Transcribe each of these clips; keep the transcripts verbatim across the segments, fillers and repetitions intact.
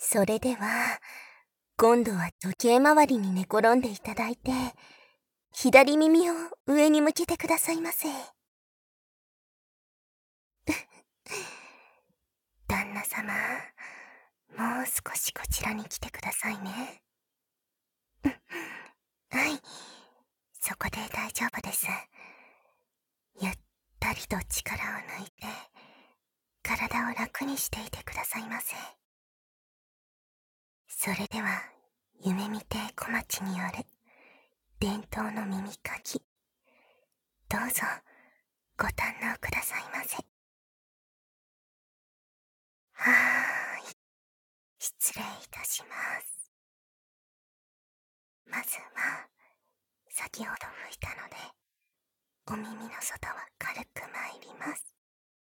それでは、今度は時計回りに寝転んでいただいて、左耳を上に向けてくださいませ。旦那様、もう少しこちらに来てくださいね。はい、そこで大丈夫です。ゆったりと力を抜いて、体を楽にしていてくださいませ。それでは、夢見て小町による伝統の耳かき、どうぞご堪能くださいませ。はーい、失礼いたします。まずは、先ほど吹いたので、お耳の外は軽く参ります。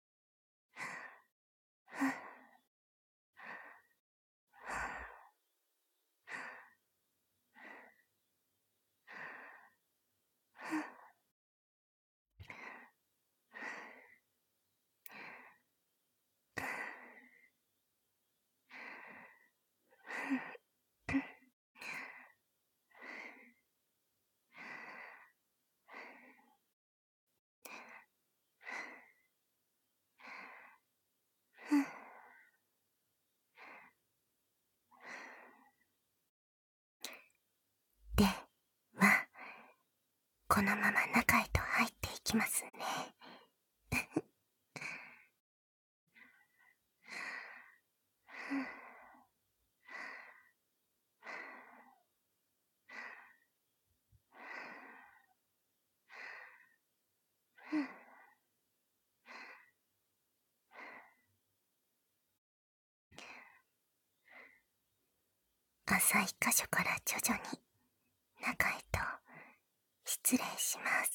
では、このまま中へと入っていきますね。浅い箇所から徐々に中へと失礼します。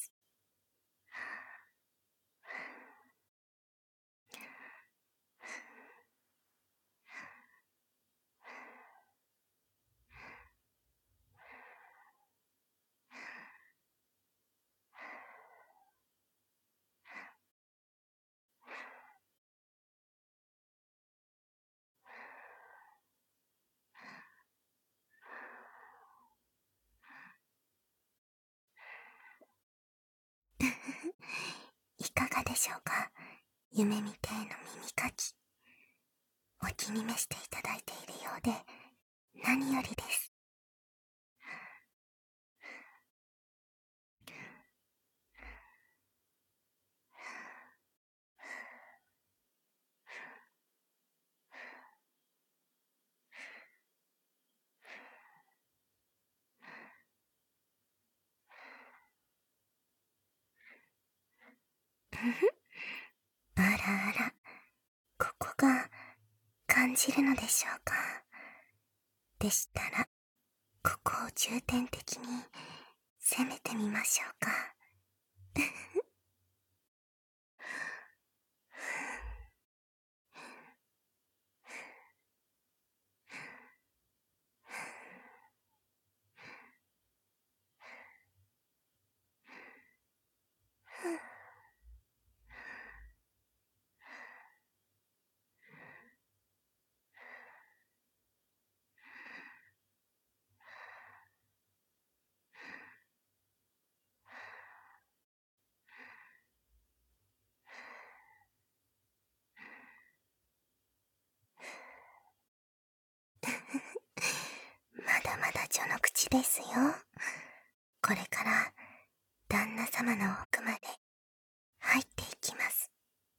いかがでしょうか、夢見亭の耳かき。お気に召していただいているようで何よりです。あらあら、ここが感じるのでしょうか。でしたら、ここを重点的に攻めてみましょうか。まだまだ序の口ですよ。これから旦那様の奥まで入っていきます。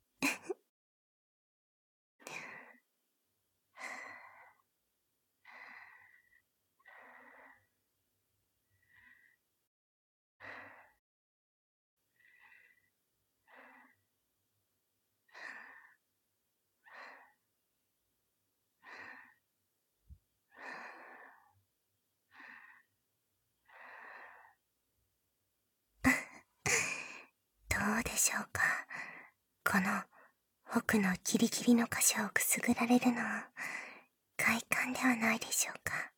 どうでしょうか、この奥のギリギリの箇所をくすぐられるの、快感ではないでしょうか。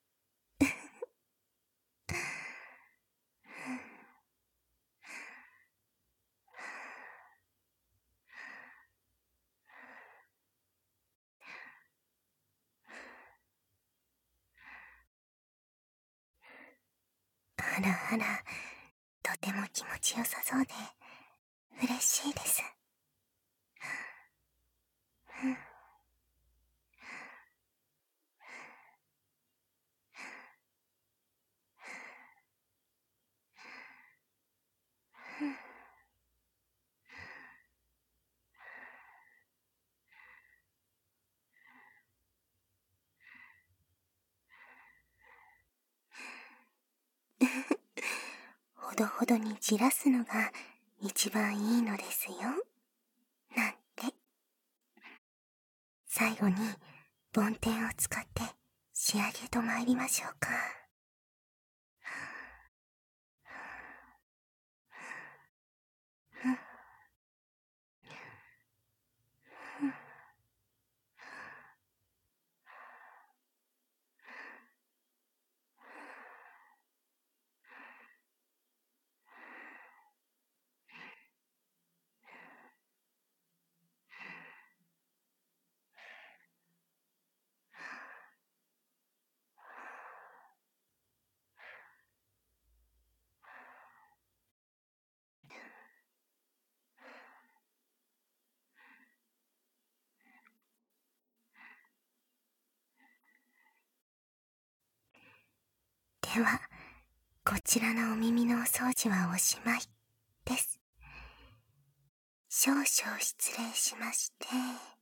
あらあら、とても気持ちよさそうで、嬉しいです。ほどほどにじらすのが一番いいのですよ。なんて。最後に、梵天を使って仕上げと参りましょうか。では、こちらのお耳のお掃除はおしまいです。少々失礼しまして。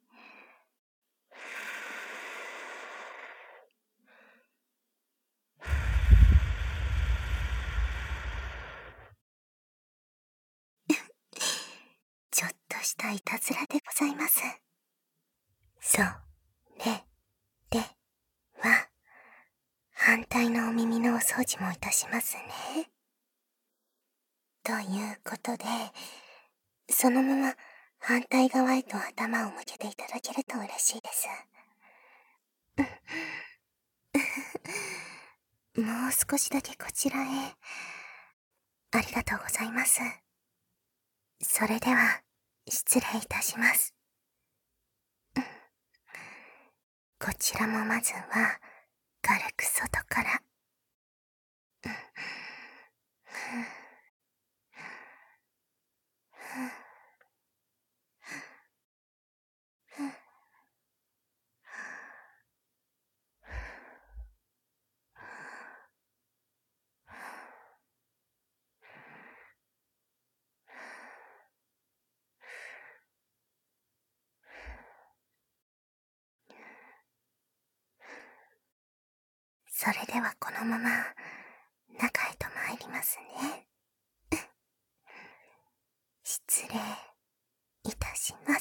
ちょっとしたいたずらでございます。それでは、反対のお耳のお掃除もいたしますね。ということで、そのまま反対側へと頭を向けていただけると嬉しいです。もう少しだけこちらへ。ありがとうございます。それでは、失礼いたします。こちらもまずは、軽く外から。それではこのまま、中へと参りますね。失礼いたします。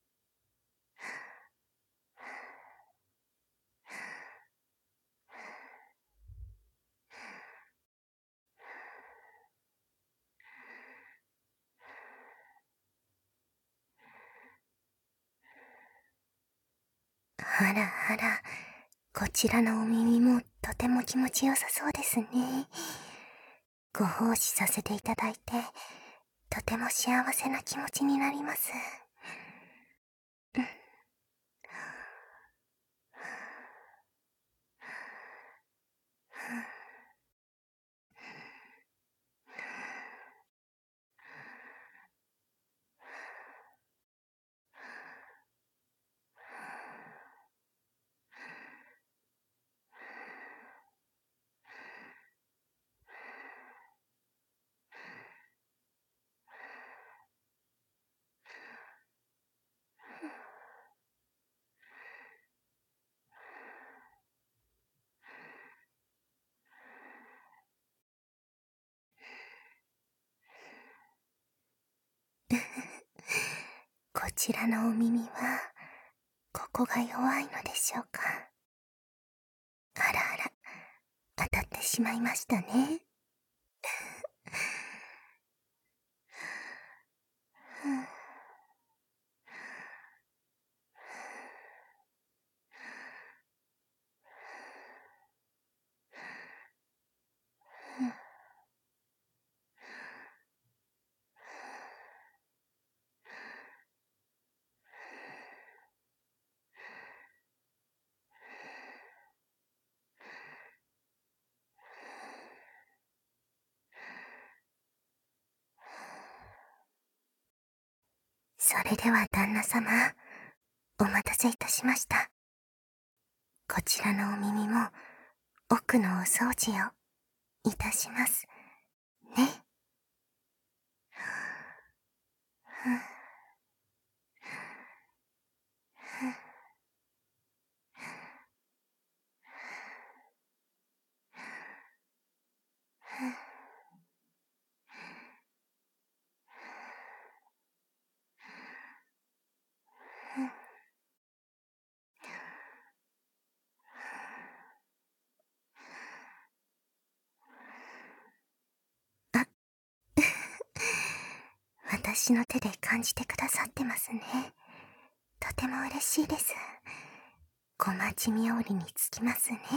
あらあら、こちらのお耳もとても気持ちよさそうですね。ご奉仕させていただいて、とても幸せな気持ちになります。こちらのお耳は、ここが弱いのでしょうか。あらあら、当たってしまいましたね。 れでは旦那様、お待たせいたしました。こちらのお耳も奥のお掃除をいたしますね。あ、私の手で感じてくださってますね。とても嬉しいです。小町冥利につきますね。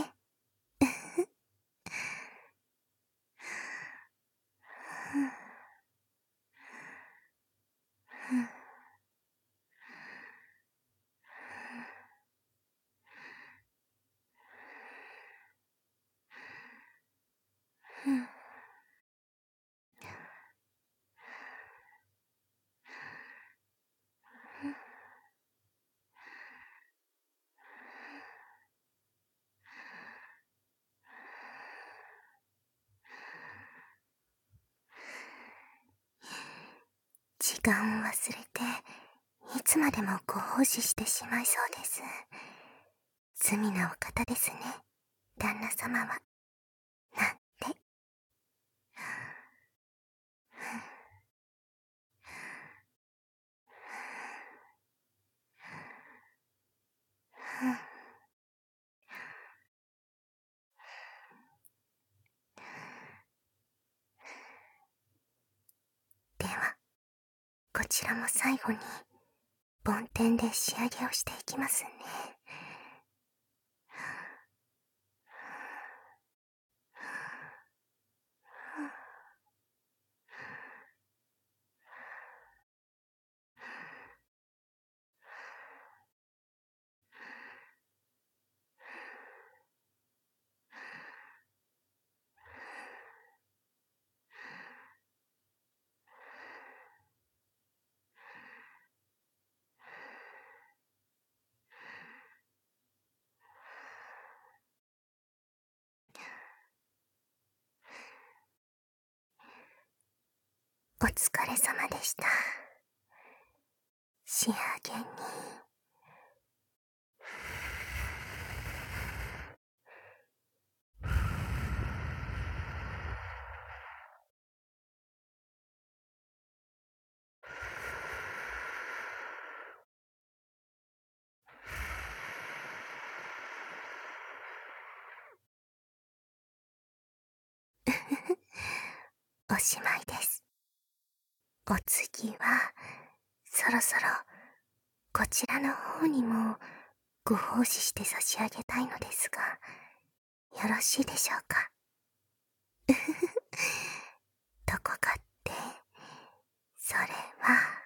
時間を忘れて、いつまでもご奉仕してしまいそうです。罪なお方ですね、旦那様は。なんて。では、こちらも最後に、梵天で仕上げをしていきますね。お疲れ様でした。仕上げに。おしまいです。お次は、そろそろ、こちらの方にも、ご奉仕して差し上げたいのですが、よろしいでしょうか。どこかって、それは、